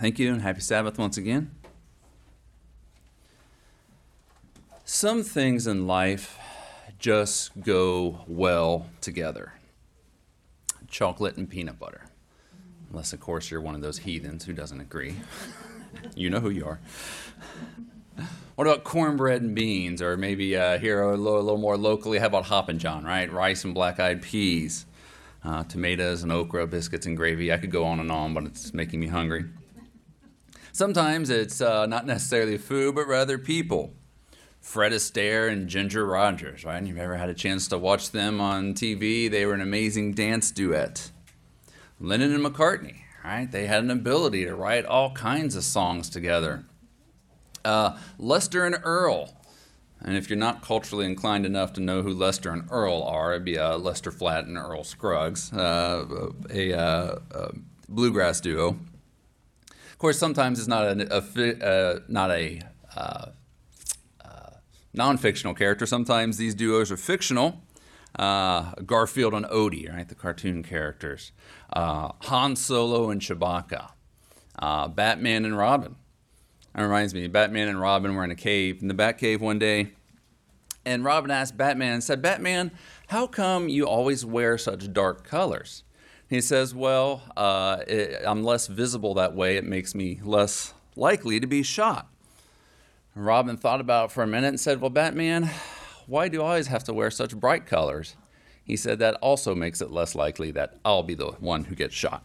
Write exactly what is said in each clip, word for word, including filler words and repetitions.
Thank you, and happy Sabbath once again. Some things in life just go well together. Chocolate and peanut butter. Unless, of course, you're one of those heathens who doesn't agree. You know who you are. What about cornbread and beans? Or maybe uh, here a little, a little more locally, how about Hoppin' John, right? Rice and black-eyed peas, uh, tomatoes and okra, biscuits and gravy. I could go on and on, but it's making me hungry. Sometimes it's uh, not necessarily food, but rather people. Fred Astaire and Ginger Rogers, right? You've ever had a chance to watch them on T V? They were an amazing dance duet. Lennon and McCartney, right? They had an ability to write all kinds of songs together. Uh, Lester and Earl. And if you're not culturally inclined enough to know who Lester and Earl are, it'd be uh, Lester Flatt and Earl Scruggs, uh, a, uh, a bluegrass duo. Of course, sometimes it's not a, a uh, not a uh, uh, non-fictional character. Sometimes these duos are fictional. Uh, Garfield and Odie, right, the cartoon characters. Uh, Han Solo and Chewbacca. Uh, Batman and Robin. That reminds me, Batman and Robin were in a cave, in the Batcave one day, and Robin asked Batman, said, "Batman, how come you always wear such dark colors?" He says, well, uh, it, I'm less visible that way. It makes me less likely to be shot. And Robin thought about it for a minute and said, well, Batman, why do I always have to wear such bright colors? He said, that also makes it less likely that I'll be the one who gets shot.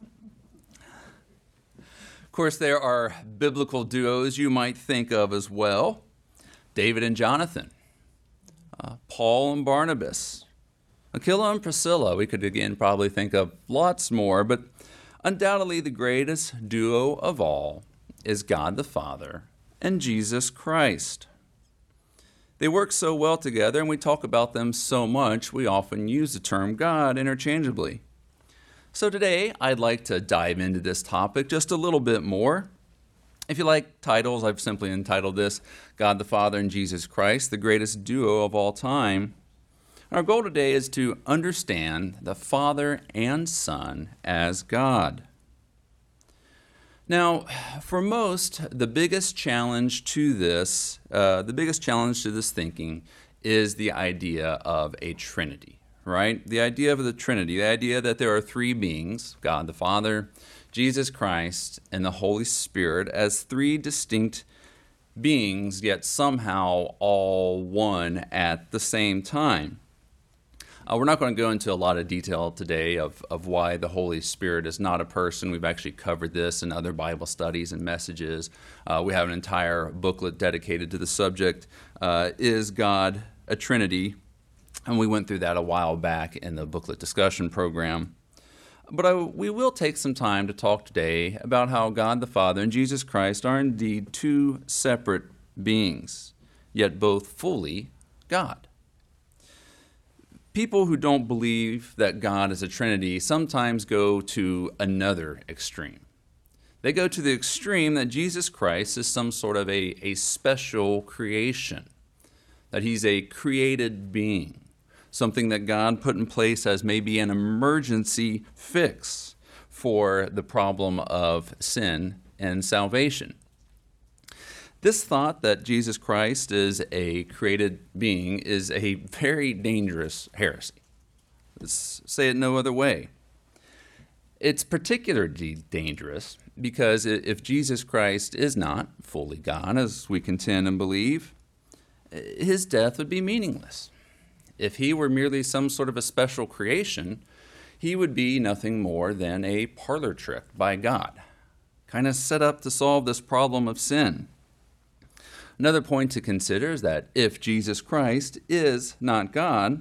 Of course, there are biblical duos you might think of as well. David and Jonathan, uh, Paul and Barnabas, Aquila and Priscilla. We could again probably think of lots more, but undoubtedly the greatest duo of all is God the Father and Jesus Christ. They work so well together, and we talk about them so much, we often use the term God interchangeably. So today, I'd like to dive into this topic just a little bit more. If you like titles, I've simply entitled this, God the Father and Jesus Christ, the greatest duo of all time. Our goal today is to understand the Father and Son as God. Now, for most, the biggest challenge to this, uh, the biggest challenge to this thinking is the idea of a Trinity, right? The idea of the Trinity, the idea that there are three beings, God the Father, Jesus Christ, and the Holy Spirit, as three distinct beings, yet somehow all one at the same time. Uh, we're not going to go into a lot of detail today of, of why the Holy Spirit is not a person. We've actually covered this in other Bible studies and messages. Uh, we have an entire booklet dedicated to the subject, uh, Is God a Trinity? And we went through that a while back in the booklet discussion program. But I, we will take some time to talk today about how God the Father and Jesus Christ are indeed two separate beings, yet both fully God. People who don't believe that God is a Trinity sometimes go to another extreme. They go to the extreme that Jesus Christ is some sort of a, a special creation, that he's a created being, something that God put in place as maybe an emergency fix for the problem of sin and salvation. This thought that Jesus Christ is a created being is a very dangerous heresy. Let's say it no other way. It's particularly dangerous because if Jesus Christ is not fully God, as we contend and believe, his death would be meaningless. If he were merely some sort of a special creation, he would be nothing more than a parlor trick by God, kind of set up to solve this problem of sin. Another point to consider is that if Jesus Christ is not God,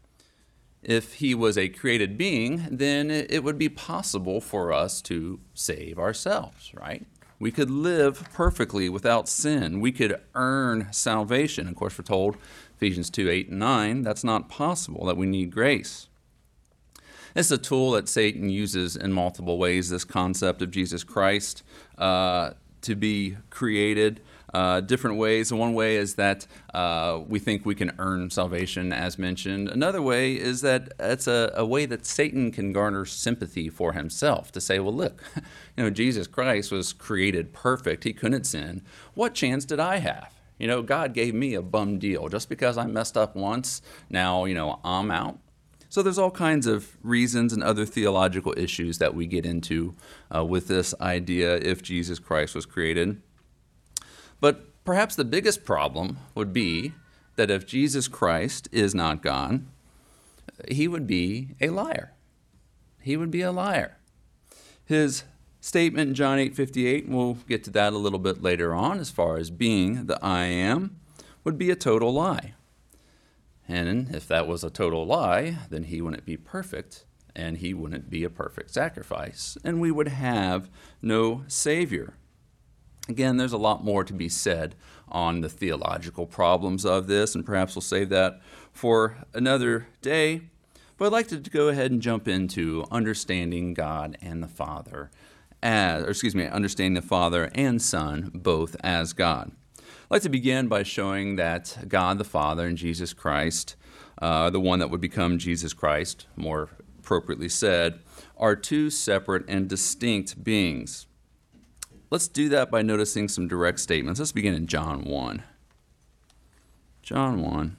if he was a created being, then it would be possible for us to save ourselves, right? We could live perfectly without sin. We could earn salvation. Of course, we're told, Ephesians two, eight, and nine, that's not possible, that we need grace. It's a tool that Satan uses in multiple ways, this concept of Jesus Christ, uh, to be created uh, different ways. One way is that uh, we think we can earn salvation, as mentioned. Another way is that it's a, a way that Satan can garner sympathy for himself, to say, well, look, you know, Jesus Christ was created perfect. He couldn't sin. What chance did I have? You know, God gave me a bum deal. Just because I messed up once, now, you know, I'm out. So there's all kinds of reasons and other theological issues that we get into uh, with this idea if Jesus Christ was created. But perhaps the biggest problem would be that if Jesus Christ is not God, he would be a liar. He would be a liar. His statement in John eight fifty-eight, and we'll get to that a little bit later on, as far as being the I am, would be a total lie. And if that was a total lie, then he wouldn't be perfect, and he wouldn't be a perfect sacrifice, and we would have no Savior. Again, there's a lot more to be said on the theological problems of this, and perhaps we'll save that for another day. But I'd like to go ahead and jump into understanding God and the Father, as, or excuse me, understanding the Father and Son both as God. I'd like to begin by showing that God the Father and Jesus Christ, uh, the one that would become Jesus Christ, more appropriately said, are two separate and distinct beings. Let's do that by noticing some direct statements. Let's begin in John one. John one.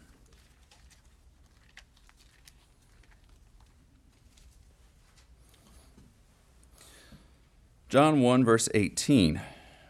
John one, verse eighteen.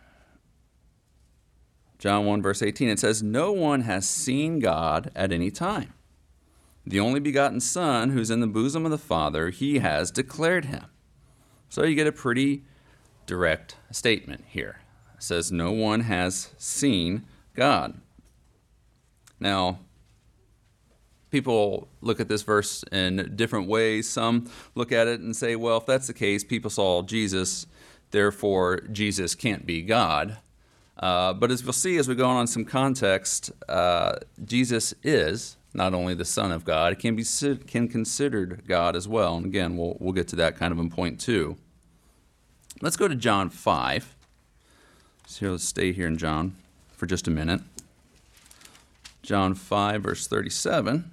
John one, verse eighteen, it says, "No one has seen God at any time. The only begotten Son, who's in the bosom of the Father, he has declared him." So you get a pretty direct statement here. It says, no one has seen God. Now, people look at this verse in different ways. Some look at it and say, well, if that's the case, people saw Jesus, therefore Jesus can't be God. Uh, but as we'll see as we go on in some context, uh, Jesus is not only the Son of God, it can be can considered God as well. And again, we'll we'll get to that kind of in point two. Let's go to John five. So let's stay here in John for just a minute. John five, verse thirty-seven.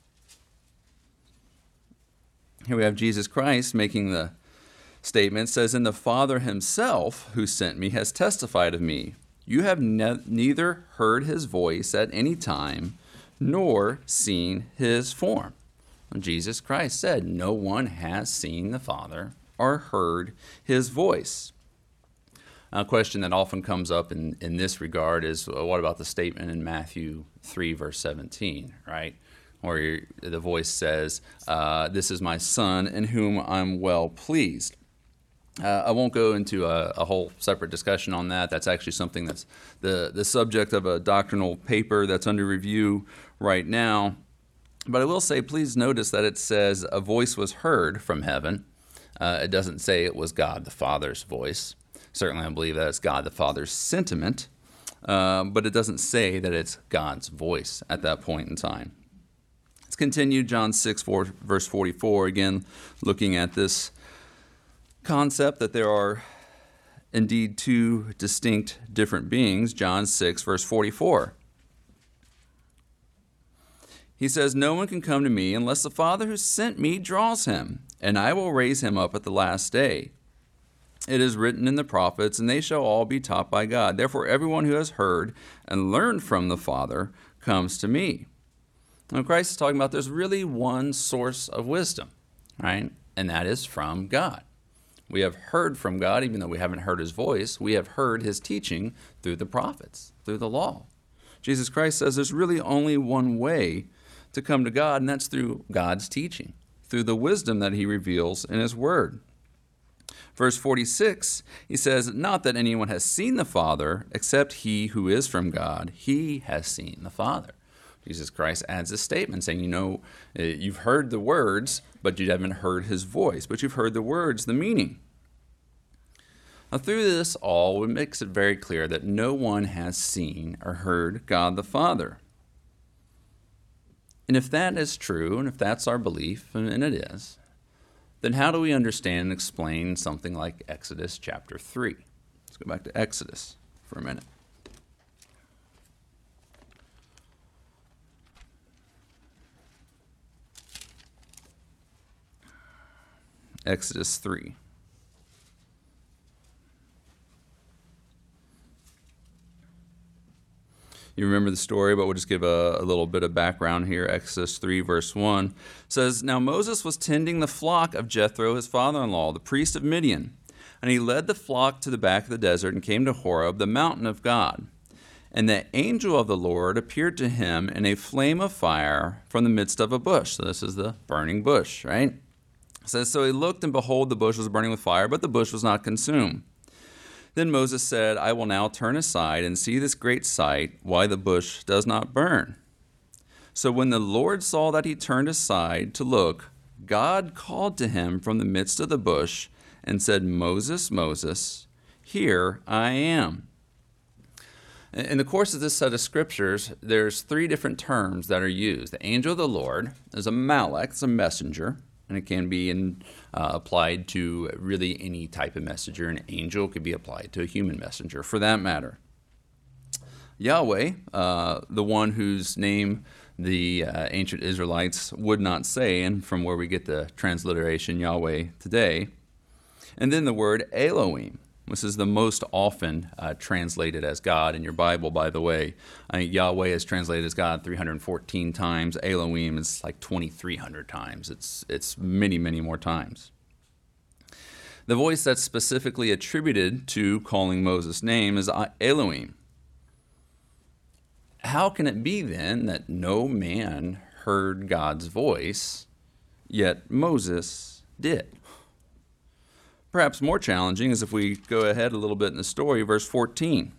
Here we have Jesus Christ making the statement. It says, "And the Father himself who sent me has testified of me. You have ne- neither heard his voice at any time, nor seen his form." And Jesus Christ said, no one has seen the Father or heard his voice. A question that often comes up in, in this regard is, well, what about the statement in Matthew three, verse seventeen, right? Where the voice says, uh, "This is my Son in whom I'm well pleased." Uh, I won't go into a, a whole separate discussion on that. That's actually something that's the, the subject of a doctrinal paper that's under review right now. But I will say, please notice that it says a voice was heard from heaven. Uh, it doesn't say it was God the Father's voice. Certainly I believe that it's God the Father's sentiment, uh, but it doesn't say that it's God's voice at that point in time. Let's continue, John six, four, verse forty-four, again looking at this concept that there are indeed two distinct different beings. John six, verse forty-four. He says, "No one can come to me unless the Father who sent me draws him, and I will raise him up at the last day. It is written in the prophets, and they shall all be taught by God. Therefore everyone who has heard and learned from the Father comes to me." Now Christ is talking about there's really one source of wisdom, right? And that is from God. We have heard from God, even though we haven't heard his voice. We have heard his teaching through the prophets, through the law. Jesus Christ says there's really only one way to come to God, and that's through God's teaching, through the wisdom that he reveals in his word. Verse forty-six, he says, "Not that anyone has seen the Father, except he who is from God. He has seen the Father." Jesus Christ adds a statement saying, you know, you've heard the words, but you haven't heard his voice. But you've heard the words, the meaning. Now, through this all, it makes it very clear that no one has seen or heard God the Father. And if that is true, and if that's our belief, and it is, then how do we understand and explain something like Exodus chapter three? Let's go back to Exodus. for a minute. Exodus three. You remember the story, but we'll just give a, a little bit of background here. Exodus three, verse one says, Now Moses was tending the flock of Jethro, his father-in-law, the priest of Midian. And he led the flock to the back of the desert and came to Horeb, the mountain of God. And the angel of the Lord appeared to him in a flame of fire from the midst of a bush. So this is the burning bush, right? It says, So he looked, and behold, the bush was burning with fire, but the bush was not consumed. Then Moses said, I will now turn aside and see this great sight, why the bush does not burn. So when the Lord saw that he turned aside to look, God called to him from the midst of the bush and said, Moses, Moses, here I am. In the course of this set of scriptures, there's three different terms that are used. The angel of the Lord is a malach, it's a messenger. And it can be in, uh, applied to really any type of messenger. An angel could be applied to a human messenger, for that matter. Yahweh, uh, the one whose name the uh, ancient Israelites would not say, and from where we get the transliteration Yahweh today. And then the word Elohim. This is the most often uh, translated as God in your Bible, by the way. I think Yahweh is translated as God three hundred fourteen times. Elohim is like twenty-three hundred times. It's, it's many, many more times. The voice that's specifically attributed to calling Moses' name is Elohim. How can it be then that no man heard God's voice, yet Moses did? Perhaps more challenging is if we go ahead a little bit in the story, verse fourteen.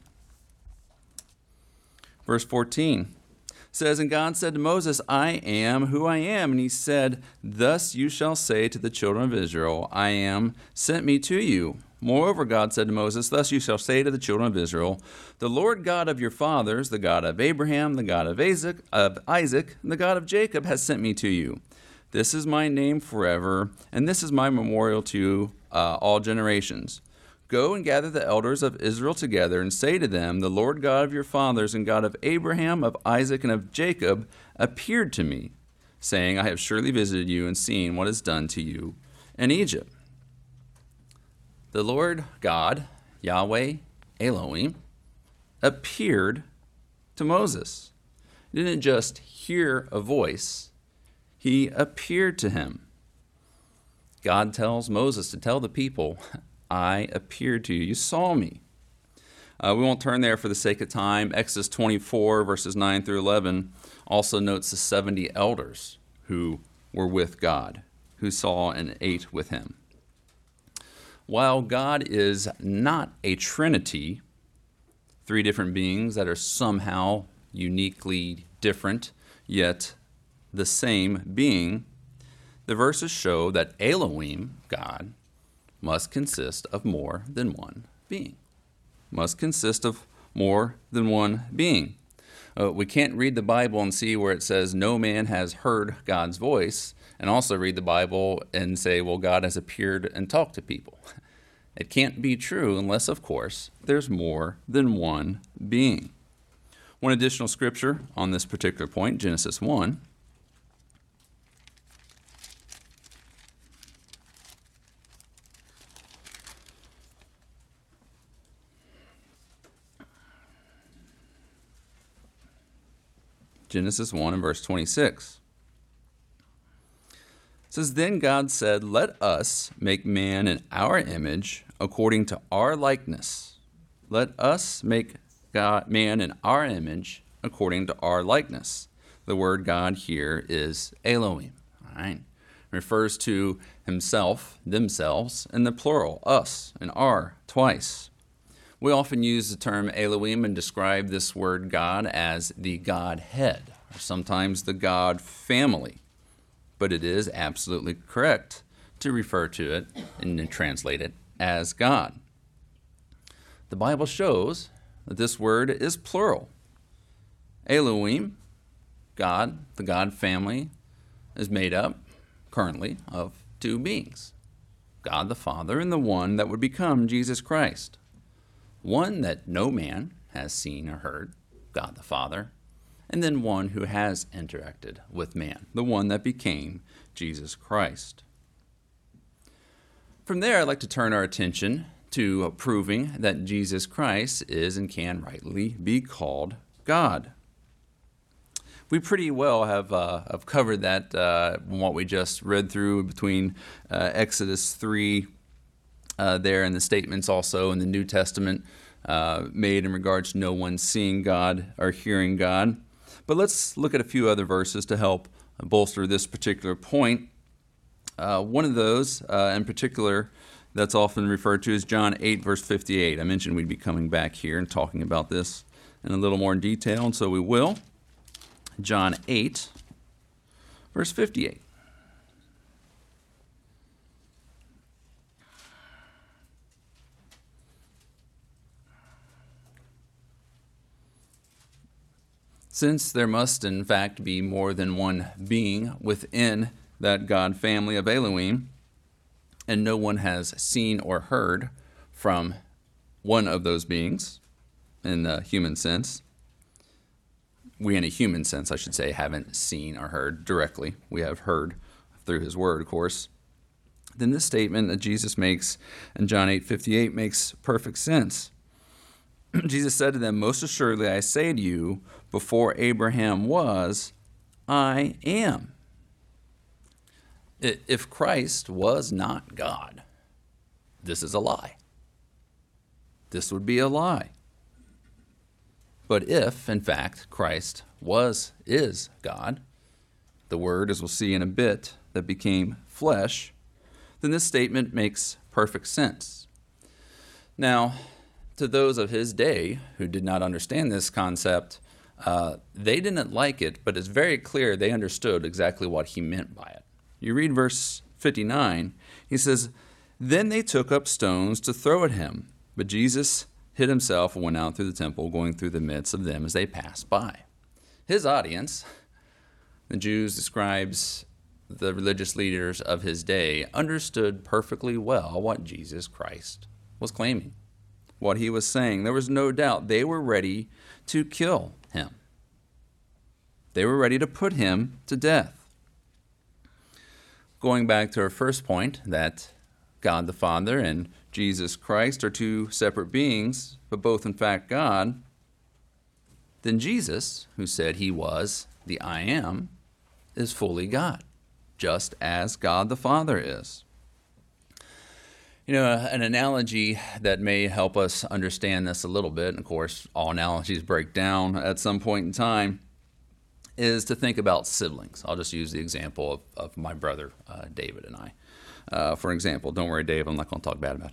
Verse fourteen says, And God said to Moses, I am who I am. And he said, Thus you shall say to the children of Israel, I am sent me to you. Moreover, God said to Moses, Thus you shall say to the children of Israel, The Lord God of your fathers, the God of Abraham, the God of Isaac, of Isaac, and the God of Jacob has sent me to you. This is my name forever, and this is my memorial to uh, all generations. Go and gather the elders of Israel together and say to them, The Lord God of your fathers and God of Abraham, of Isaac, and of Jacob appeared to me, saying, I have surely visited you and seen what is done to you in Egypt. The Lord God, Yahweh, Elohim, appeared to Moses. He didn't just hear a voice, he appeared to him. God tells Moses to tell the people, I appeared to you. You saw me. Uh, we won't turn there for the sake of time. Exodus twenty-four, verses nine through eleven, also notes the seventy elders who were with God, who saw and ate with him. While God is not a trinity, three different beings that are somehow uniquely different, yet the same being, the verses show that Elohim, God, must consist of more than one being. Must consist of more than one being. Uh, we can't read the Bible and see where it says no man has heard God's voice, and also read the Bible and say, well, God has appeared and talked to people. It can't be true unless, of course, there's more than one being. One additional scripture on this particular point, Genesis one. Genesis one and verse twenty-six. It says, Then God said, Let us make man in our image, according to our likeness. Let us make God, man in our image, according to our likeness. The word God here is Elohim. All right? It refers to himself, themselves, in the plural, us, and our, twice. We often use the term Elohim and describe this word God as the Godhead, or sometimes the God family. But it is absolutely correct to refer to it and translate it as God. The Bible shows that this word is plural. Elohim, God, the God family, is made up currently of two beings, God the Father and the one that would become Jesus Christ. one that no man has seen or heard, God the Father, and then one who has interacted with man, the one that became Jesus Christ. From there, I'd like to turn our attention to proving that Jesus Christ is and can rightly be called God. We pretty well have, uh, have covered that uh, what we just read through between uh, Exodus three uh, there and the statements also in the New Testament uh, made in regards to no one seeing God or hearing God. But let's look at a few other verses to help bolster this particular point. Uh, one of those uh, in particular that's often referred to is John eight, verse fifty-eight. I mentioned we'd be coming back here and talking about this in a little more detail, and so we will. John eight, verse fifty-eight. Since there must in fact be more than one being within that God family of Elohim, and no one has seen or heard from one of those beings in the human sense, we in a human sense, I should say, haven't seen or heard directly. We have heard through his word, of course. Then this statement that Jesus makes in John eight fifty-eight makes perfect sense. Jesus said to them, "Most assuredly I say to you, before Abraham was, I am." If Christ was not God, this is a lie. This would be a lie. But if, in fact, Christ was, is God, the Word, as we'll see in a bit, that became flesh, then this statement makes perfect sense. Now, to those of his day who did not understand this concept, uh, they didn't like it, but it's very clear they understood exactly what he meant by it. You read verse fifty-nine, he says, "Then they took up stones to throw at him, but Jesus hid himself and went out through the temple, going through the midst of them as they passed by." His audience, the Jews, the scribes, the religious leaders of his day, understood perfectly well what Jesus Christ was claiming, what he was saying. There was no doubt they were ready to kill him. They were ready to put him to death. Going back to our first point, that God the Father and Jesus Christ are two separate beings, but both in fact God, then Jesus, who said he was the I Am, is fully God, just as God the Father is. You know, an analogy that may help us understand this a little bit, and of course all analogies break down at some point in time, is to think about siblings. I'll just use the example of, of my brother, uh, David, and I. Uh, for example, don't worry, Dave, I'm not going to talk bad about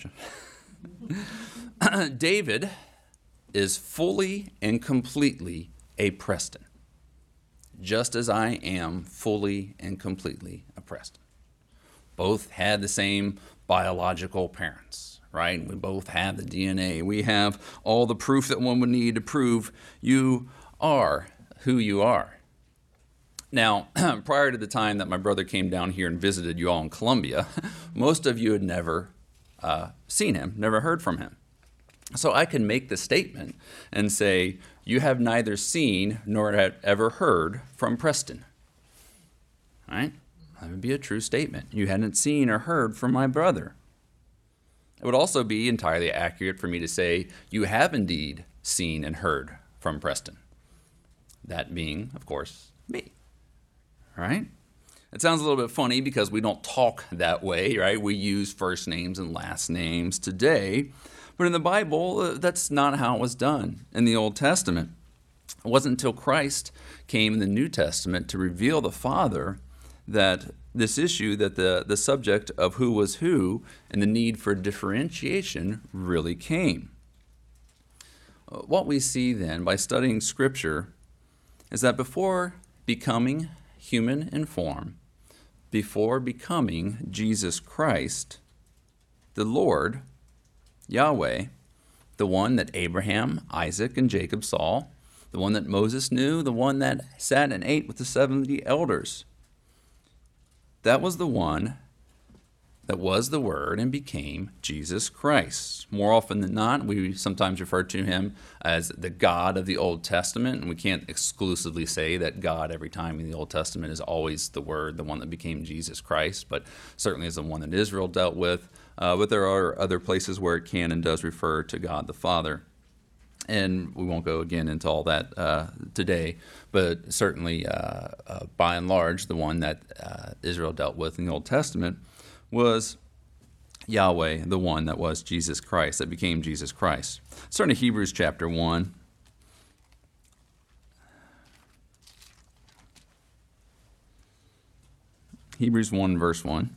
you. David is fully and completely a Preston, just as I am fully and completely a Preston. Both had the same biological parents, right? We both have the D N A. We have all the proof that one would need to prove you are who you are. Now, prior to the time that my brother came down here and visited you all in Columbia, most of you had never uh, seen him, never heard from him. So I can make the statement and say, you have neither seen nor have ever heard from Preston. All right? That would be a true statement. You hadn't seen or heard from my brother. It would also be entirely accurate for me to say, you have indeed seen and heard from Preston. That being, of course, me. Right? It sounds a little bit funny because we don't talk that way, right? We use first names and last names today. But in the Bible, that's not how it was done in the Old Testament. It wasn't until Christ came in the New Testament to reveal the Father that this issue, that the, the subject of who was who and the need for differentiation really came. What we see then by studying Scripture is that before becoming human in form, before becoming Jesus Christ, the Lord, Yahweh, the one that Abraham, Isaac, and Jacob saw, the one that Moses knew, the one that sat and ate with the seventy elders, that was the one that was the Word and became Jesus Christ. More often than not, we sometimes refer to him as the God of the Old Testament, and we can't exclusively say that God every time in the Old Testament is always the Word, the one that became Jesus Christ, but certainly is the one that Israel dealt with. Uh, but there are other places where it can and does refer to God the Father. And we won't go again into all that uh, today, but certainly, uh, uh, by and large, the one that uh, Israel dealt with in the Old Testament was Yahweh, the one that was Jesus Christ, that became Jesus Christ. Let's turn to Hebrews chapter one. Hebrews one, verse one.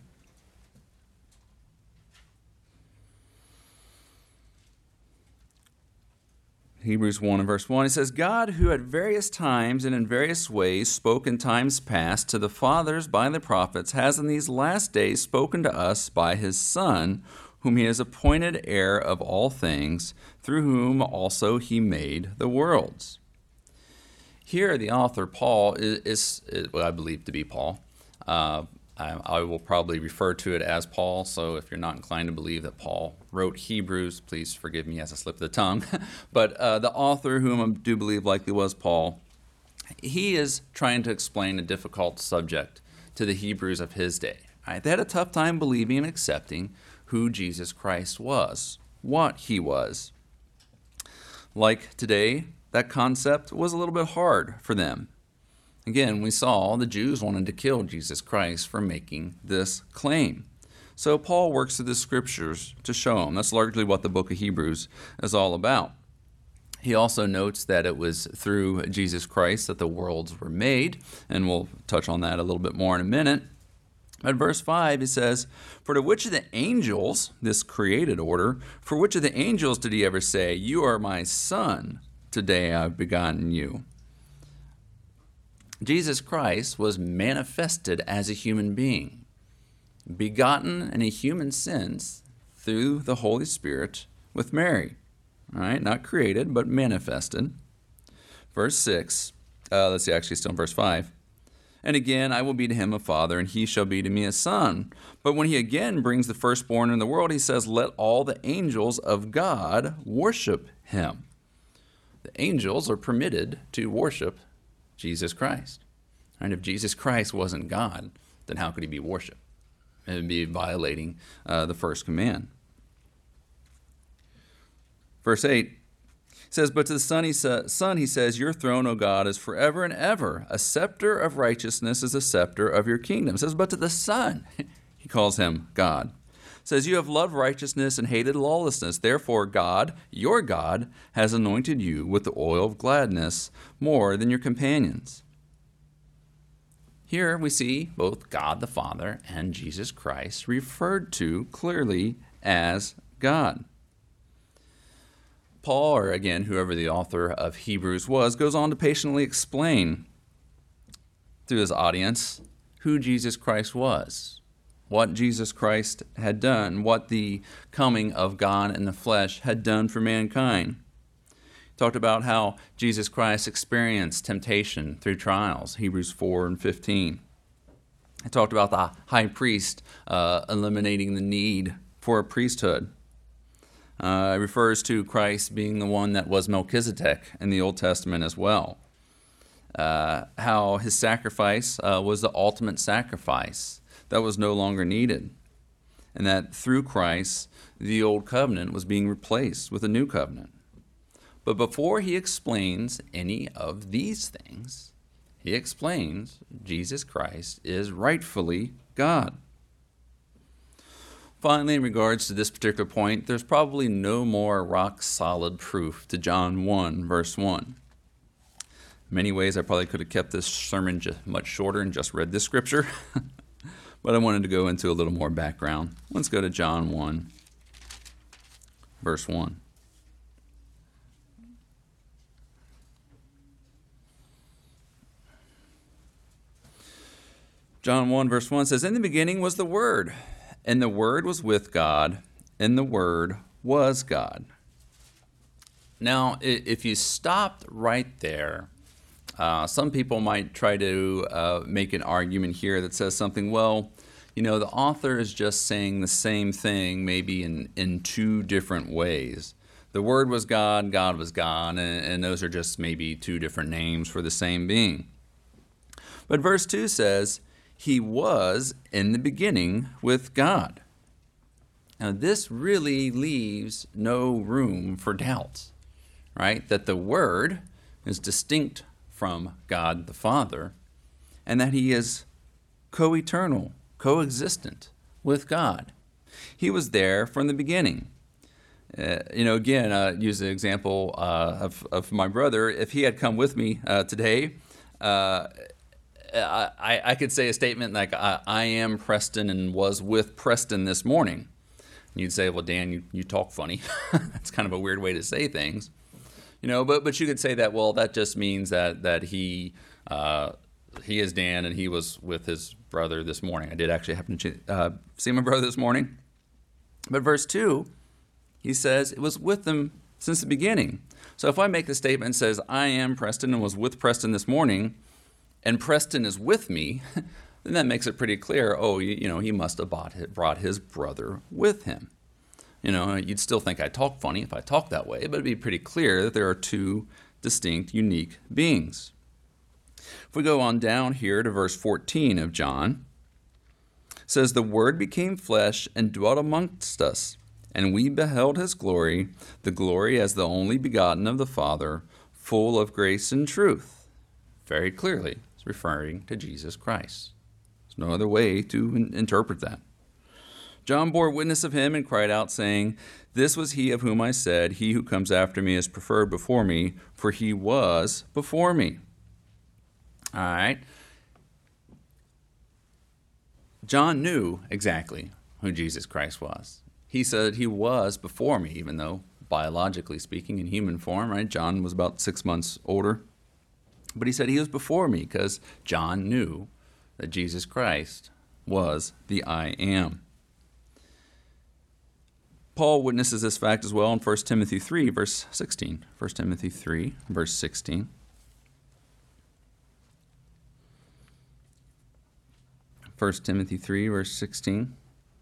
Hebrews one and verse one, it says, God, who at various times and in various ways spoke in times past to the fathers by the prophets, has in these last days spoken to us by his Son, whom he has appointed heir of all things, through whom also he made the worlds. Here the author, Paul, is, is, is what I believe to be Paul. Uh, I, I will probably refer to it as Paul, so if you're not inclined to believe that Paul wrote Hebrews, please forgive me as a slip of the tongue. But uh, the author, whom I do believe likely was Paul, he is trying to explain a difficult subject to the Hebrews of his day. Right? They had a tough time believing and accepting who Jesus Christ was, what he was. Like today, that concept was a little bit hard for them. Again, we saw the Jews wanted to kill Jesus Christ for making this claim. So Paul works through the scriptures to show them. That's largely what the book of Hebrews is all about. He also notes that it was through Jesus Christ that the worlds were made, and we'll touch on that a little bit more in a minute. At verse five, he says, For to which of the angels, this created order, for which of the angels did he ever say, You are my son, today I have begotten you? Jesus Christ was manifested as a human being, begotten in a human sense through the Holy Spirit with Mary. All right, not created, but manifested. Verse six, uh, let's see, actually still in verse five. And again, I will be to him a father, and he shall be to me a son. But when he again brings the firstborn in the world, he says, Let all the angels of God worship him. The angels are permitted to worship Jesus Christ. And if Jesus Christ wasn't God, then how could he be worshipped? It would be violating uh, the first command. Verse eight says, But to the son he, sa- son he says, Your throne, O God, is forever and ever. A scepter of righteousness is a scepter of your kingdom. It says, But to the Son, he calls him God. It says, You have loved righteousness and hated lawlessness. Therefore God, your God, has anointed you with the oil of gladness more than your companions. Here we see both God the Father and Jesus Christ referred to clearly as God. Paul, or again, whoever the author of Hebrews was, goes on to patiently explain to his audience who Jesus Christ was, what Jesus Christ had done, what the coming of God in the flesh had done for mankind. He talked about how Jesus Christ experienced temptation through trials, Hebrews four and fifteen. He talked about the high priest uh, eliminating the need for a priesthood. Uh, it refers to Christ being the one that was Melchizedek in the Old Testament as well. Uh, how his sacrifice uh, was the ultimate sacrifice that was no longer needed. And that through Christ, the old covenant was being replaced with a new covenant. But before he explains any of these things, he explains Jesus Christ is rightfully God. Finally, in regards to this particular point, there's probably no more rock-solid proof to John one, verse one. In many ways, I probably could have kept this sermon just much shorter and just read this scripture, but I wanted to go into a little more background. Let's go to John one, verse one. John one, verse one says, In the beginning was the Word, and the Word was with God, and the Word was God. Now, if you stopped right there, uh, some people might try to uh, make an argument here that says something, well, you know, the author is just saying the same thing, maybe in, in two different ways. The Word was God, God was God, and, and those are just maybe two different names for the same being. But verse two says, He was in the beginning with God. Now, this really leaves no room for doubts, right? That the Word is distinct from God the Father, and that He is co-eternal, co-existent with God. He was there from the beginning. Uh, you know, again, uh, use the example uh, of, of my brother. If he had come with me uh, today, uh, I, I could say a statement like, I, I am Preston and was with Preston this morning. And you'd say, well, Dan, you, you talk funny. That's kind of a weird way to say things. You know, but but you could say that, well, that just means that that he uh, he is Dan and he was with his brother this morning. I did actually happen to uh, see my brother this morning. But verse two, he says, it was with them since the beginning. So if I make the statement and says, I am Preston and was with Preston this morning, and Preston is with me, then that makes it pretty clear, oh, you, you know, he must have bought, brought his brother with him. You know, you'd still think I talk funny if I talk that way, but it'd be pretty clear that there are two distinct, unique beings. If we go on down here to verse fourteen of John, it says, the Word became flesh and dwelt amongst us, and we beheld his glory, the glory as the only begotten of the Father, full of grace and truth. Very clearly, it's referring to Jesus Christ. There's no other way to in- interpret that. John bore witness of him and cried out, saying, this was he of whom I said, he who comes after me is preferred before me, for he was before me. All right. John knew exactly who Jesus Christ was. He said he was before me, even though biologically speaking, in human form, right? John was about six months older. But he said he was before me because John knew that Jesus Christ was the I Am. Paul witnesses this fact as well in First Timothy three, verse sixteen. First Timothy three, verse sixteen. First Timothy three, verse sixteen.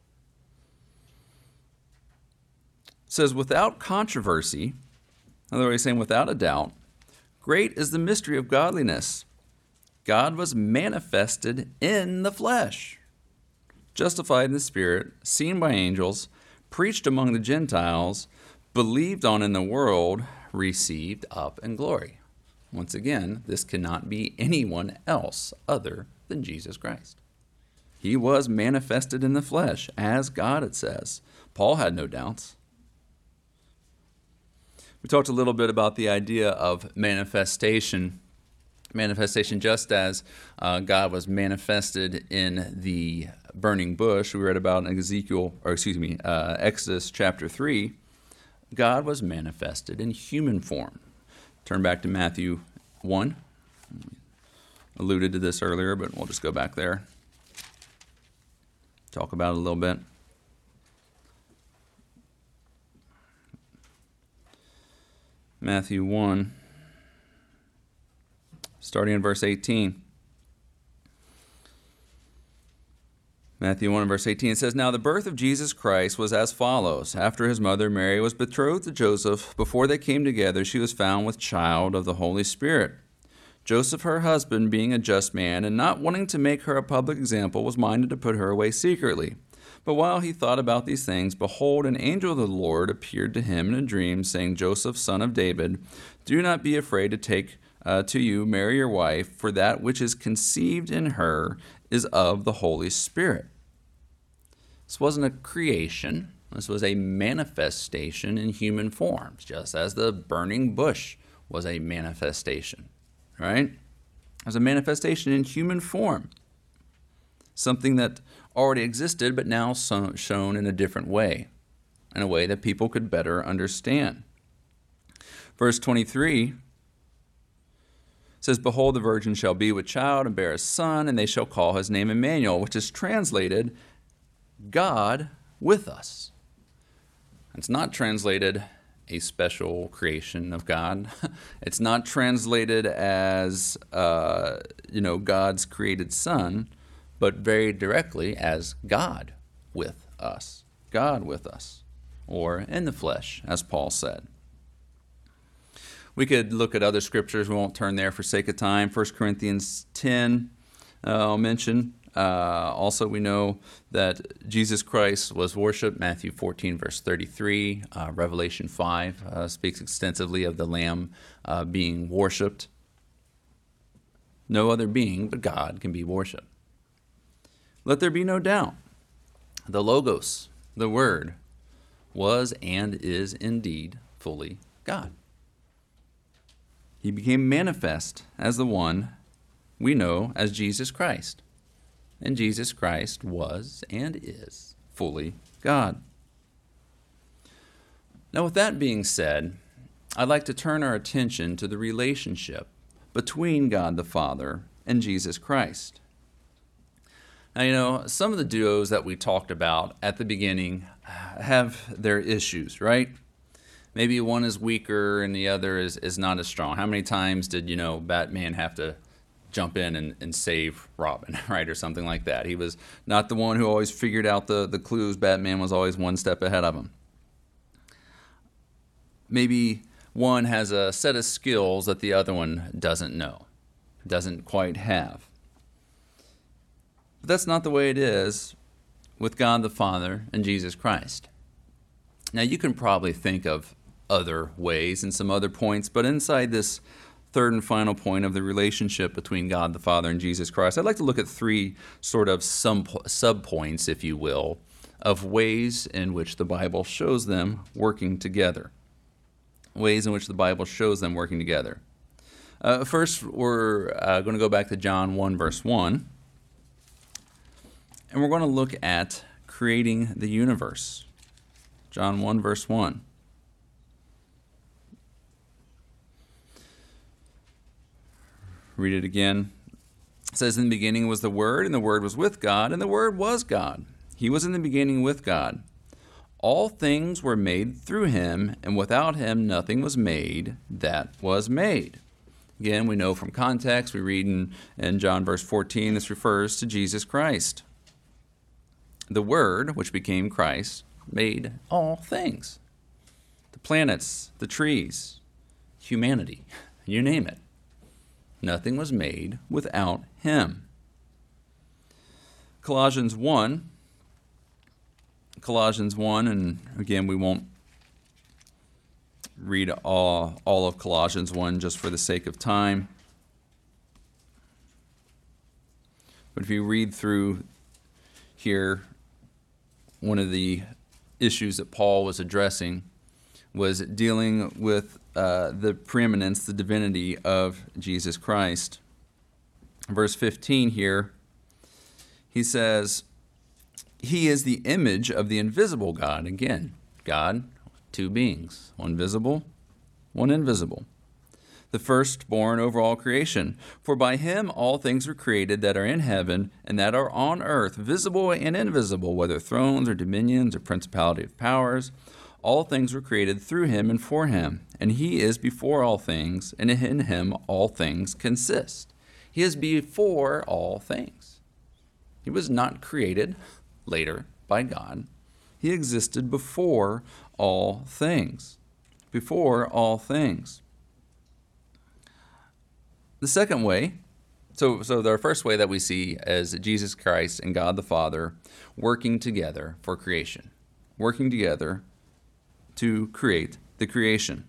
It says, without controversy, in other words, saying without a doubt, great is the mystery of godliness. God was manifested in the flesh, justified in the Spirit, seen by angels, preached among the Gentiles, believed on in the world, received up in glory. Once again, this cannot be anyone else other than Jesus Christ. He was manifested in the flesh, as God, it says. Paul had no doubts. We talked a little bit about the idea of manifestation. Manifestation, just as uh, God was manifested in the burning bush we read about in Ezekiel, or excuse me, uh, Exodus chapter three, God was manifested in human form. Turn back to Matthew one. Alluded to this earlier, but we'll just go back there. Talk about it a little bit. Matthew one, starting in verse eighteen. Matthew one and verse eighteen, it says, now the birth of Jesus Christ was as follows. After his mother Mary was betrothed to Joseph, before they came together, she was found with child of the Holy Spirit. Joseph, her husband, being a just man, and not wanting to make her a public example, was minded to put her away secretly. But while he thought about these things, behold, an angel of the Lord appeared to him in a dream, saying, Joseph, son of David, do not be afraid to take uh, to you Mary your wife, for that which is conceived in her is of the Holy Spirit. This wasn't a creation. This was a manifestation in human forms, just as the burning bush was a manifestation, right? It was a manifestation in human form, something that already existed, but now so, shown in a different way, in a way that people could better understand. Verse twenty-three says, behold, the virgin shall be with child and bear a son, and they shall call his name Emmanuel, which is translated God with us. It's not translated a special creation of God. It's not translated as, uh, you know, God's created son, but very directly as God with us. God with us, or in the flesh, as Paul said. We could look at other scriptures. We won't turn there for sake of time. First Corinthians ten, uh, I'll mention. Uh, also, we know that Jesus Christ was worshipped. Matthew fourteen, verse thirty-three. Uh, Revelation five uh, speaks extensively of the Lamb uh, being worshipped. No other being but God can be worshipped. Let there be no doubt. The Logos, the Word, was and is indeed fully God. He became manifest as the one we know as Jesus Christ. And Jesus Christ was and is fully God. Now, with that being said, I'd like to turn our attention to the relationship between God the Father and Jesus Christ. Now, you know, some of the duos that we talked about at the beginning have their issues, right? Maybe one is weaker and the other is, is not as strong. How many times did, you know, Batman have to jump in and, and save Robin, right, or something like that? He was not the one who always figured out the, the clues. Batman was always one step ahead of him. Maybe one has a set of skills that the other one doesn't know, doesn't quite have. But that's not the way it is with God the Father and Jesus Christ. Now, you can probably think of other ways and some other points, but inside this third and final point of the relationship between God the Father and Jesus Christ, I'd like to look at three sort of sub-points, if you will, of ways in which the Bible shows them working together. Ways in which the Bible shows them working together. Uh, first, we're uh, going to go back to John one, verse one, and we're going to look at creating the universe. John one, verse one. Read it again. It says, in the beginning was the Word, and the Word was with God, and the Word was God. He was in the beginning with God. All things were made through him, and without him nothing was made that was made. Again, we know from context, we read in, in John verse fourteen, this refers to Jesus Christ. The Word, which became Christ, made all things. The planets, the trees, humanity, you name it. Nothing was made without him. Colossians one, Colossians one, and again, we won't read all, all of Colossians one just for the sake of time. But if you read through here, one of the issues that Paul was addressing was dealing with uh, the preeminence, the divinity of Jesus Christ. Verse fifteen here, he says, he is the image of the invisible God. Again, God, two beings, one visible, one invisible. The firstborn over all creation. For by him all things were created that are in heaven and that are on earth, visible and invisible, whether thrones or dominions or principality of powers. All things were created through him and for him. And he is before all things, and in him all things consist. He is before all things. He was not created later by God. He existed before all things. Before all things. The second way, so, so the first way that we see is Jesus Christ and God the Father working together for creation. Working together to create the creation.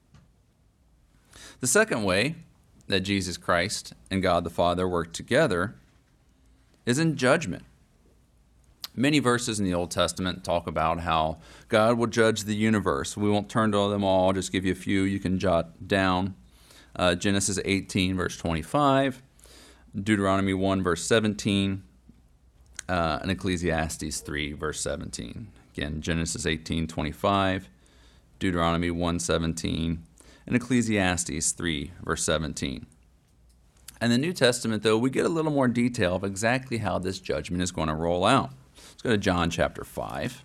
The second way that Jesus Christ and God the Father work together is in judgment. Many verses in the Old Testament talk about how God will judge the universe. We won't turn to them all, I'll just give you a few you can jot down. Uh, Genesis eighteen, verse twenty-five, Deuteronomy one, verse seventeen, uh, and Ecclesiastes three, verse seventeen. Again, Genesis eighteen, twenty-five, Deuteronomy one, seventeen, and Ecclesiastes three, verse seventeen. In the New Testament, though, we get a little more detail of exactly how this judgment is going to roll out. Let's go to John chapter five.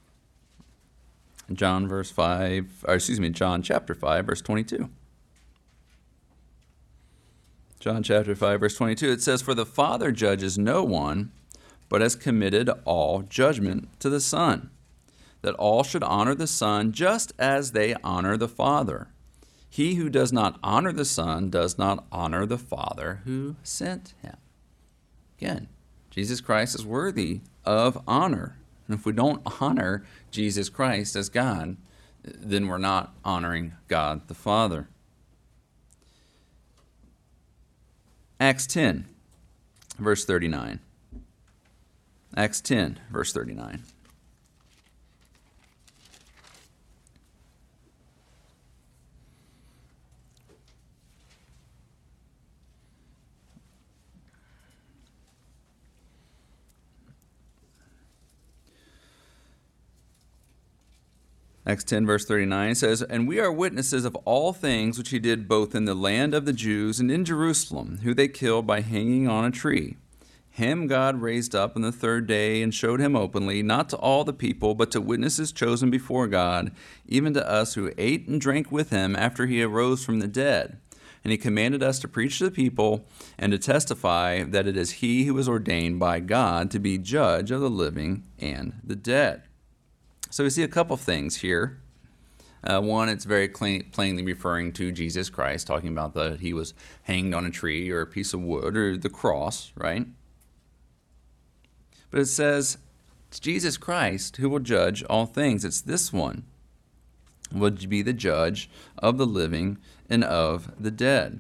John verse five, or excuse me, John chapter five, verse twenty-two. John chapter five, verse twenty-two, it says, "For the Father judges no one, but has committed all judgment to the Son, that all should honor the Son just as they honor the Father. He who does not honor the Son does not honor the Father who sent him." Again, Jesus Christ is worthy of honor. And if we don't honor Jesus Christ as God, then we're not honoring God the Father. Acts ten, verse thirty-nine. Acts ten, verse thirty-nine. Acts ten, verse thirty-nine says, "And we are witnesses of all things which he did both in the land of the Jews and in Jerusalem, who they killed by hanging on a tree. Him God raised up on the third day and showed him openly, not to all the people, but to witnesses chosen before God, even to us who ate and drank with him after he arose from the dead. And he commanded us to preach to the people and to testify that it is he who is ordained by God to be judge of the living and the dead." So we see a couple things here. Uh, one, it's very clean, plainly referring to Jesus Christ, talking about that he was hanged on a tree or a piece of wood or the cross, right? But it says it's Jesus Christ who will judge all things. It's this one would be the judge of the living and of the dead.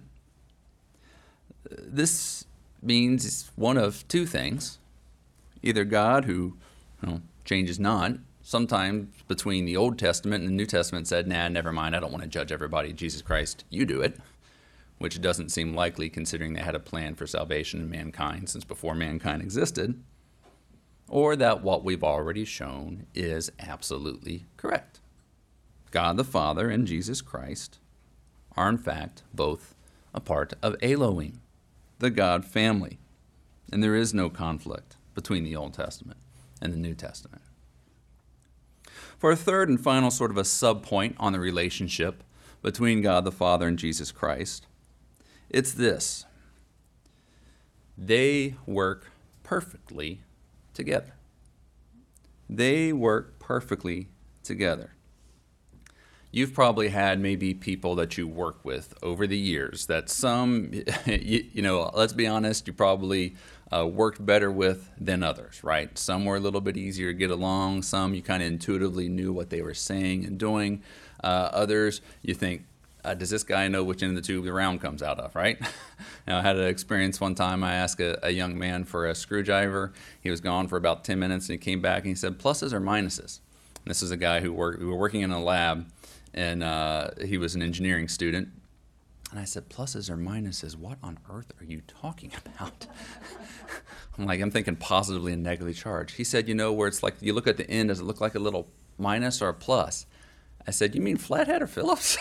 This means one of two things. Either God, who you know, changes not, sometimes between the Old Testament and the New Testament said, nah, never mind, I don't want to judge everybody. Jesus Christ, you do it, which doesn't seem likely considering they had a plan for salvation in mankind since before mankind existed, or that what we've already shown is absolutely correct. God the Father and Jesus Christ are in fact both a part of Elohim, the God family, and there is no conflict between the Old Testament and the New Testament. For a third and final sort of a sub-point on the relationship between God the Father and Jesus Christ, it's this: they work perfectly together. They work perfectly together. You've probably had maybe people that you work with over the years that some, you, you know, let's be honest, you probably uh, worked better with than others, right? Some were a little bit easier to get along. Some you kind of intuitively knew what they were saying and doing. Uh, others, you think, uh, does this guy know which end of the tube the round comes out of, right? Now, I had an experience one time. I asked a, a young man for a screwdriver. He was gone for about ten minutes, and he came back and he said, pluses or minuses? And this is a guy who worked, we were working in a lab, and uh, he was an engineering student. And I said, pluses or minuses? What on earth are you talking about? I'm like, I'm thinking positively and negatively charged. He said, you know, where it's like, you look at the end, does it look like a little minus or a plus? I said, you mean Flathead or Phillips?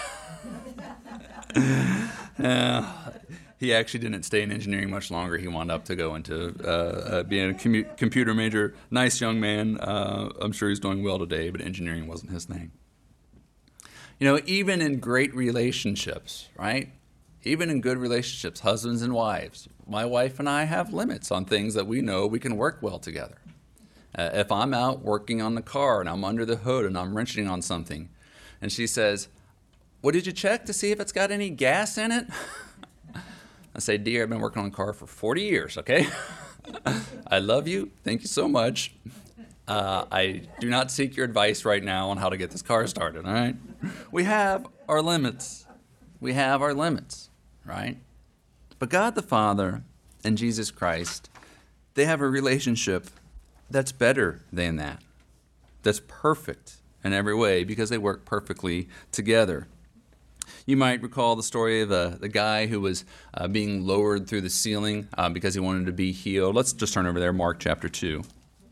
uh, he actually didn't stay in engineering much longer. He wound up to go into uh, uh, being a commu- computer major. Nice young man. Uh, I'm sure he's doing well today, but engineering wasn't his thing. You know, even in great relationships, right? Even in good relationships, husbands and wives, my wife and I have limits on things that we know we can work well together. Uh, if I'm out working on the car and I'm under the hood and I'm wrenching on something, and she says, well, did you check to see if it's got any gas in it? I say, dear, I've been working on the car for forty years, okay? I love you. Thank you so much. Uh, I do not seek your advice right now on how to get this car started, all right? We have our limits. We have our limits, right? But God the Father and Jesus Christ, they have a relationship that's better than that. That's perfect in every way because they work perfectly together. You might recall the story of uh, the guy who was uh, being lowered through the ceiling uh, because he wanted to be healed. Let's just turn over there, Mark chapter two.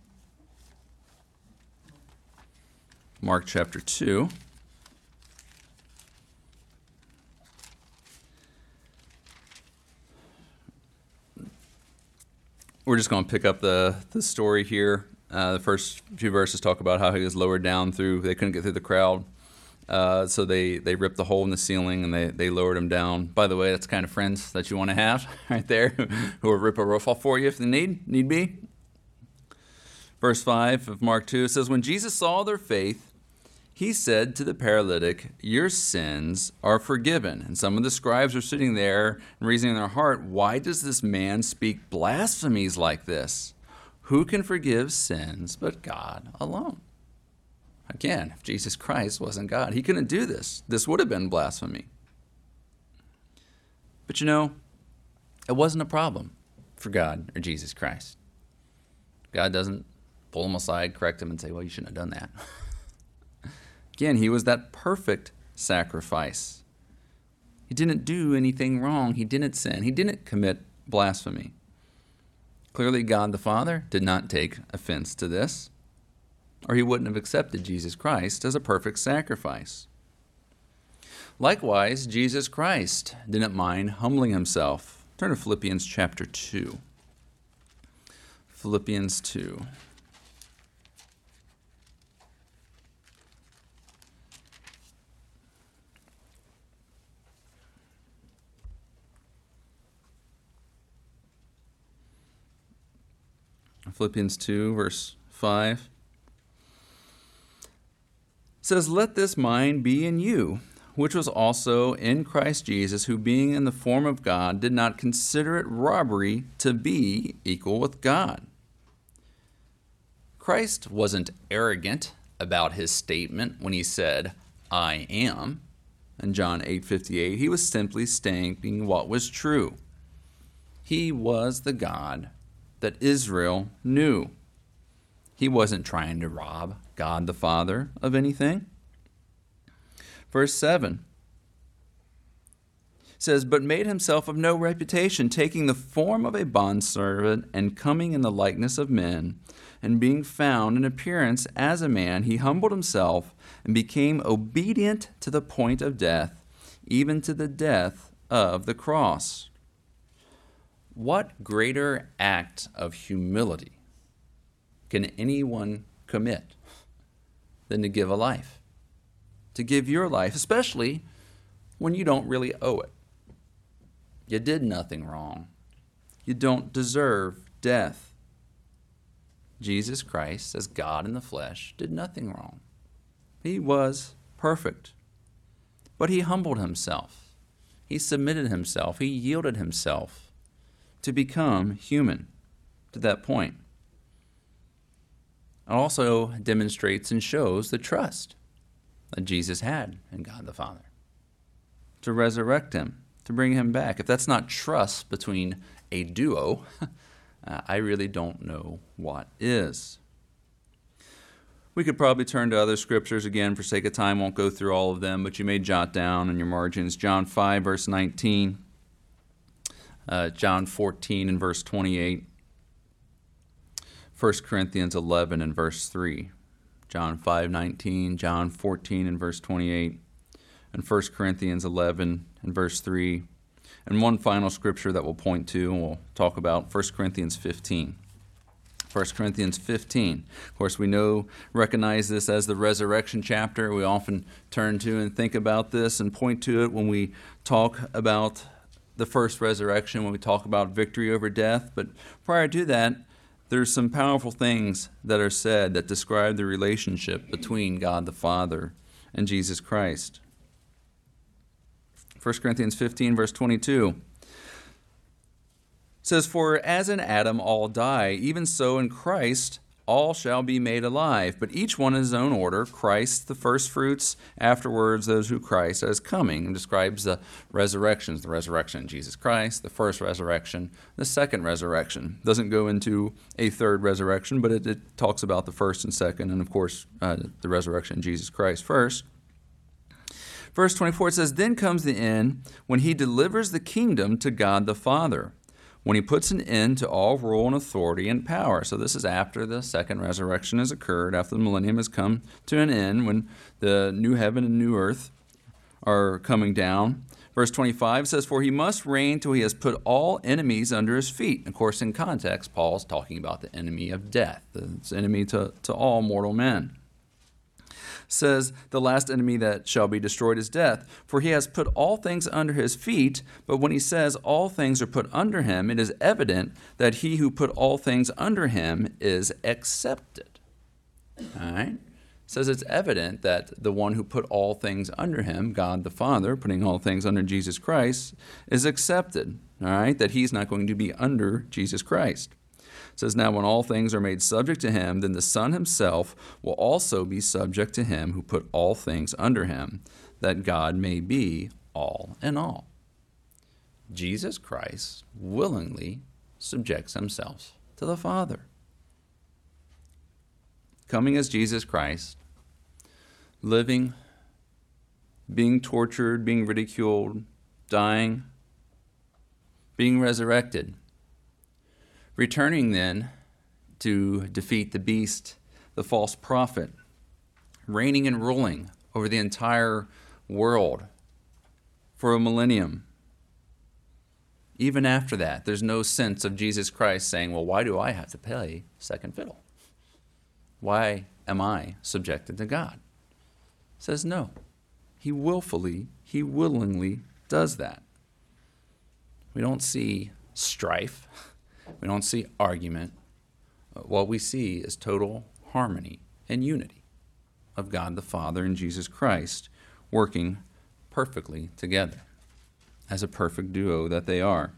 Mark chapter two. We're just going to pick up the, the story here. Uh, the first few verses talk about how he was lowered down through, they couldn't get through the crowd. Uh, so they, they ripped the hole in the ceiling and they, they lowered him down. By the way, that's the kind of friends that you want to have right there, who will rip a roof off for you if they need, need be. Verse five of Mark two says, when Jesus saw their faith, he said to the paralytic, your sins are forgiven. And some of the scribes are sitting there and reasoning in their heart, why does this man speak blasphemies like this? Who can forgive sins but God alone? Again, if Jesus Christ wasn't God, he couldn't do this. This would have been blasphemy. But you know, it wasn't a problem for God or Jesus Christ. God doesn't pull him aside, correct him, and say, well, you shouldn't have done that. Again, he was that perfect sacrifice. He didn't do anything wrong. He didn't sin. He didn't commit blasphemy. Clearly, God the Father did not take offense to this, or he wouldn't have accepted Jesus Christ as a perfect sacrifice. Likewise, Jesus Christ didn't mind humbling himself. Turn to Philippians chapter two. Philippians two. Philippians two, verse five. Says, let this mind be in you, which was also in Christ Jesus, who being in the form of God, did not consider it robbery to be equal with God. Christ wasn't arrogant about his statement when he said, I am, in John eight fifty-eight. He was simply stating what was true. He was the God that Israel knew. He wasn't trying to rob God the Father of anything. Verse seven says, but made himself of no reputation, taking the form of a bondservant and coming in the likeness of men, and being found in appearance as a man, he humbled himself and became obedient to the point of death, even to the death of the cross. What greater act of humility can anyone commit than to give a life? To give your life, especially when you don't really owe it. You did nothing wrong. You don't deserve death. Jesus Christ, as God in the flesh, did nothing wrong. He was perfect. But he humbled himself. He submitted himself. He yielded himself to become human to that point. It also demonstrates and shows the trust that Jesus had in God the Father to resurrect him, to bring him back. If that's not trust between a duo, uh, I really don't know what is. We could probably turn to other scriptures again for sake of time. Won't go through all of them, but you may jot down in your margins. John five, verse nineteen. Uh, John fourteen and verse twenty-eight. First Corinthians eleven and verse three. John five nineteen, John fourteen and verse twenty-eight, and First Corinthians eleven and verse three. And one final scripture that we'll point to, and we'll talk about First Corinthians fifteen. First Corinthians fifteen. Of course, we know, recognize this as the resurrection chapter. We often turn to and think about this and point to it when we talk about the first resurrection, when we talk about victory over death. But prior to that, there's some powerful things that are said that describe the relationship between God the Father and Jesus Christ. First Corinthians fifteen, verse twenty-two says, for as in Adam all die, even so in Christ all shall be made alive, but each one in his own order, Christ the firstfruits, afterwards those who Christ is coming. And describes the resurrections, the resurrection of Jesus Christ, the first resurrection, the second resurrection. Doesn't go into a third resurrection, but it, it talks about the first and second, and of course uh, the resurrection of Jesus Christ first. Verse twenty-four, it says, then comes the end when he delivers the kingdom to God the Father, when he puts an end to all rule and authority and power. So this is after the second resurrection has occurred, after the millennium has come to an end, when the new heaven and new earth are coming down. Verse twenty-five says, for he must reign till he has put all enemies under his feet. Of course, in context, Paul's talking about the enemy of death, the enemy to, to all mortal men. says the last enemy that shall be destroyed is death, for he has put all things under his feet. But when he says all things are put under him, it is evident that he who put all things under him is accepted. All right? It says it's evident that the one who put all things under him, God the Father, putting all things under Jesus Christ, is accepted. All right? That he's not going to be under Jesus Christ. It says, now when all things are made subject to him, then the Son himself will also be subject to him who put all things under him, that God may be all in all. Jesus Christ willingly subjects himself to the Father. Coming as Jesus Christ, living, being tortured, being ridiculed, dying, being resurrected, returning then to defeat the beast, the false prophet, reigning and ruling over the entire world for a millennium. Even after that, there's no sense of Jesus Christ saying, well, why do I have to play second fiddle? Why am I subjected to God? It says no. He willfully, he willingly does that. We don't see strife. We don't see argument. What we see is total harmony and unity of God the Father and Jesus Christ working perfectly together as a perfect duo that they are.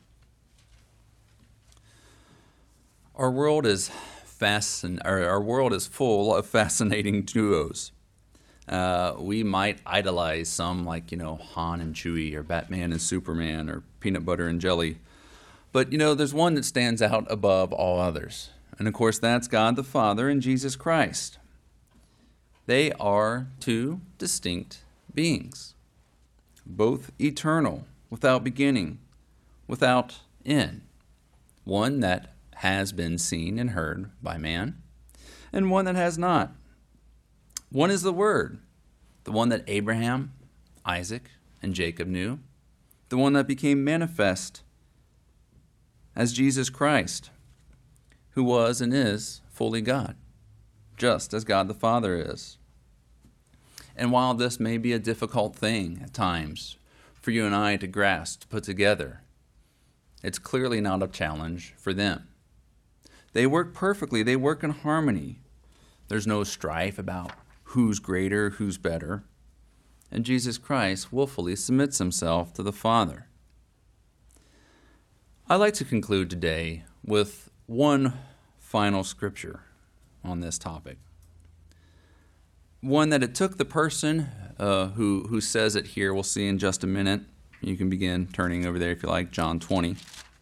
Our world is fascin- our, our world is full of fascinating duos. Uh, we might idolize some like, you know, Han and Chewie, or Batman and Superman, or peanut butter and jelly. But, you know, there's one that stands out above all others. And, of course, that's God the Father and Jesus Christ. They are two distinct beings, both eternal, without beginning, without end. One that has been seen and heard by man, and one that has not. One is the Word, the one that Abraham, Isaac, and Jacob knew, the one that became manifest as Jesus Christ, who was and is fully God, just as God the Father is. And while this may be a difficult thing at times for you and I to grasp, to put together, it's clearly not a challenge for them. They work perfectly. They work in harmony. There's no strife about who's greater, who's better. And Jesus Christ willfully submits himself to the Father. I'd like to conclude today with one final scripture on this topic. One that it took the person uh, who, who says it here. We'll see in just a minute. You can begin turning over there if you like, John twenty.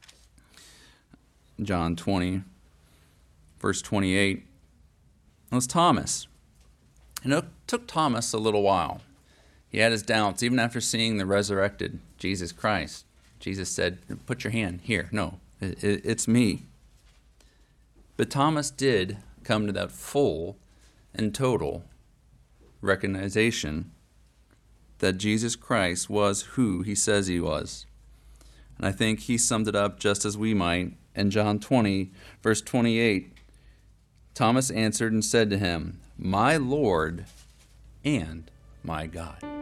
John twenty, verse twenty-eight. It was Thomas. And it took Thomas a little while. He had his doubts, even after seeing the resurrected Jesus Christ. Jesus said, put your hand here. No, it, it, it's me. But Thomas did come to that full and total recognition that Jesus Christ was who he says he was. And I think he summed it up just as we might in John twenty, verse twenty-eight. Thomas answered and said to him, my Lord and my God.